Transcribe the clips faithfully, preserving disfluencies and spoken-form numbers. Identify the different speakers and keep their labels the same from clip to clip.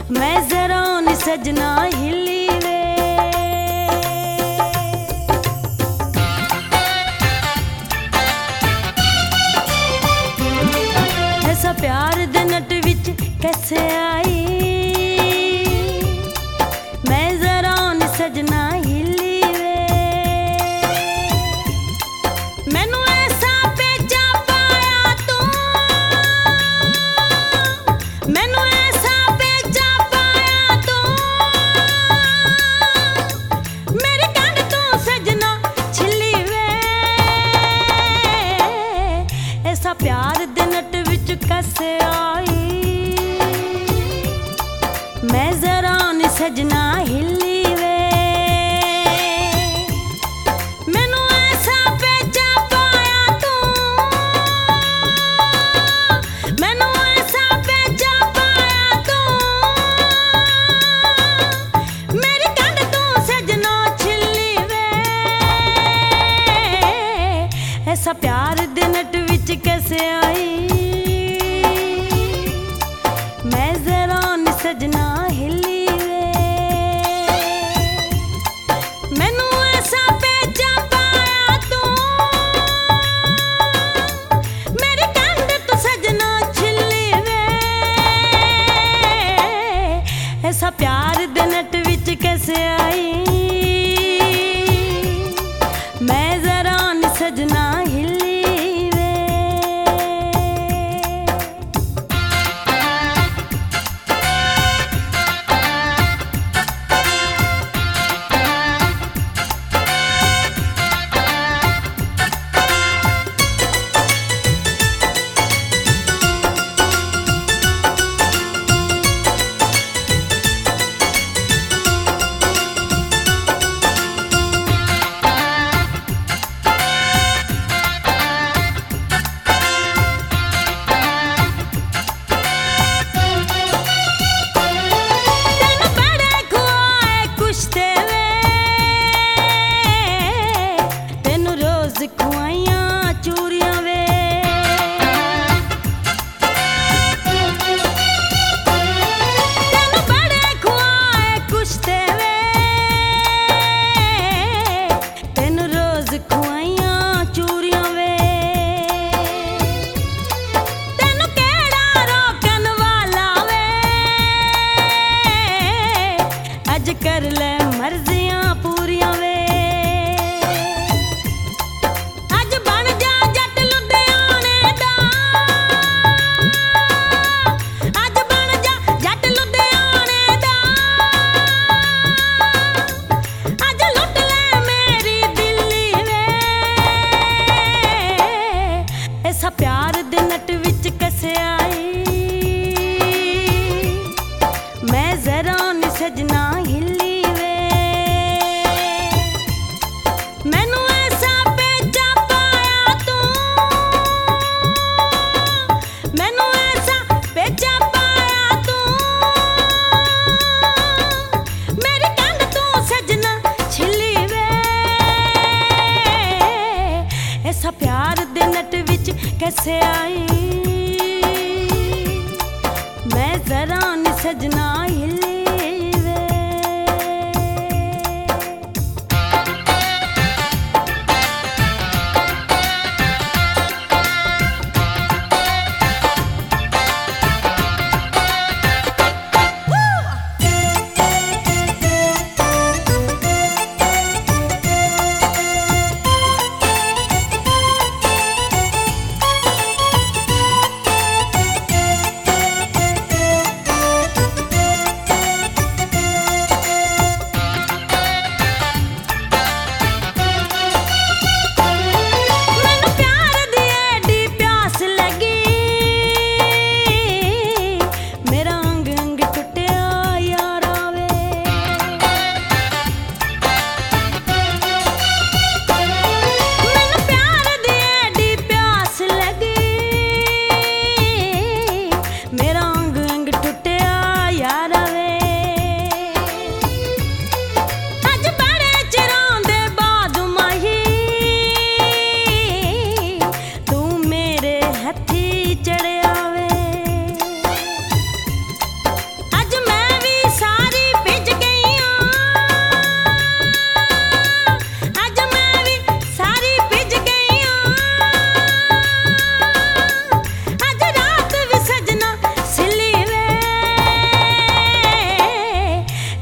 Speaker 1: मैं जरा नी सजना हिली वे। ऐसा प्यार दे नट विच कैसे आई, मैं जरा नी सजना हिली वे। मैनू ऐसा भेजा पाया तू, मैनू ऐसा भेजा पाया तू, मेरी कंध तू सजना छिली वे। ऐसा प्यार दे नट विच कैसे आई, मैं जरा नी सजना हिली वे। मैनू ऐसा भेजा पाया तू, मैनू ऐसा भेजा पाया तू, मेरी कंध तू सजना छिली वे। ऐसा प्यार दे नट विच कैसे आई, मैं जरा नी सजना हिली वे। मैनू ऐसा भेजा पाया तू, मेरी कंध तू सजना छिली वे। ऐसा प्यार दे नट विच कैसे आई, मैं जरा नी सजना हिली वे। कर ले मर्जियां पूरियां वे, अज बन जा जट लुधियाने दा, अज बन जा जट लुधियाने दा, अज लुट ले मेरी दिल्ली वे। ऐसा प्यार दे नट विच कैसे आई, मैं जरा नी सजना हिली वे। मैनू ऐसा भेजा पाया तू, मैनू ऐसा भेजा पाया तू, मेरी कंध तू सजना छिली वे। ऐसा प्यार दे नट विच कैसे आई, मैं जरा नी सजना हिली वे।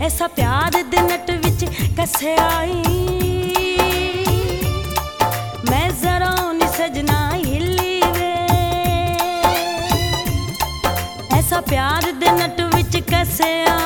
Speaker 1: ऐसा प्यार दे नट विच कैसे आई। मैं जरा नी सजना हिली वे, ऐसा प्यार दे नट विच कैसे आई।